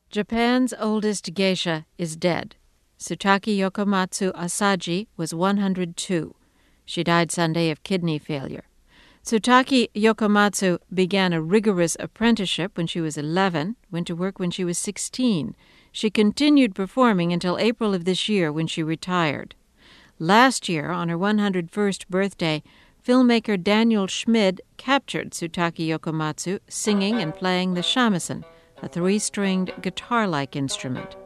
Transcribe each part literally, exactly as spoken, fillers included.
Japan's oldest geisha is dead. Tsutaki Yokomatsu Asaji was one hundred two. She died Sunday of kidney failure. Tsutaki Yokomatsu began a rigorous apprenticeship when she was eleven, went to work when she was sixteen. She continued performing until April of this year when she retired. Last year, on her one hundred first birthday, filmmaker Daniel Schmid captured Tsutaki Yokomatsu singing and playing the shamisen, a three-stringed guitar-like instrument.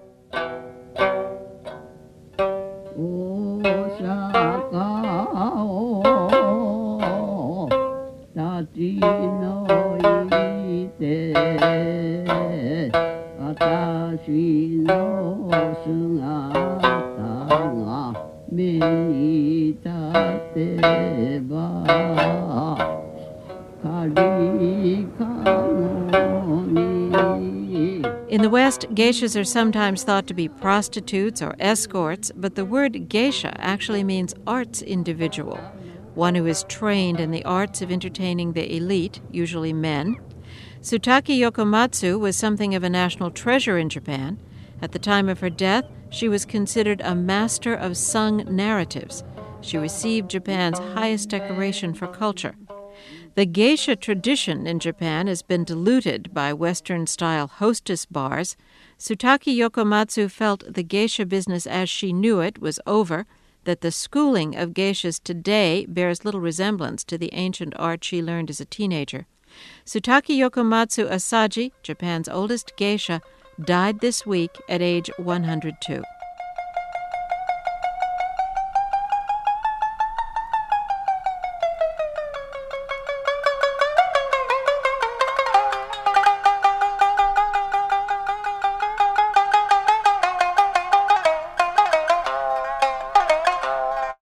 In the West, geishas are sometimes thought to be prostitutes or escorts, but the word geisha actually means arts individual, one who is trained in the arts of entertaining the elite, usually men. Tsutaki Yokomatsu was something of a national treasure in Japan. At the time of her death, she was considered a master of sung narratives. She received Japan's highest decoration for culture. The geisha tradition in Japan has been diluted by Western-style hostess bars. Tsutaki Yokomatsu felt the geisha business as she knew it was over, that the schooling of geishas today bears little resemblance to the ancient art she learned as a teenager. Tsutaki Yokomatsu Asaji, Japan's oldest geisha, died this week at age one hundred two.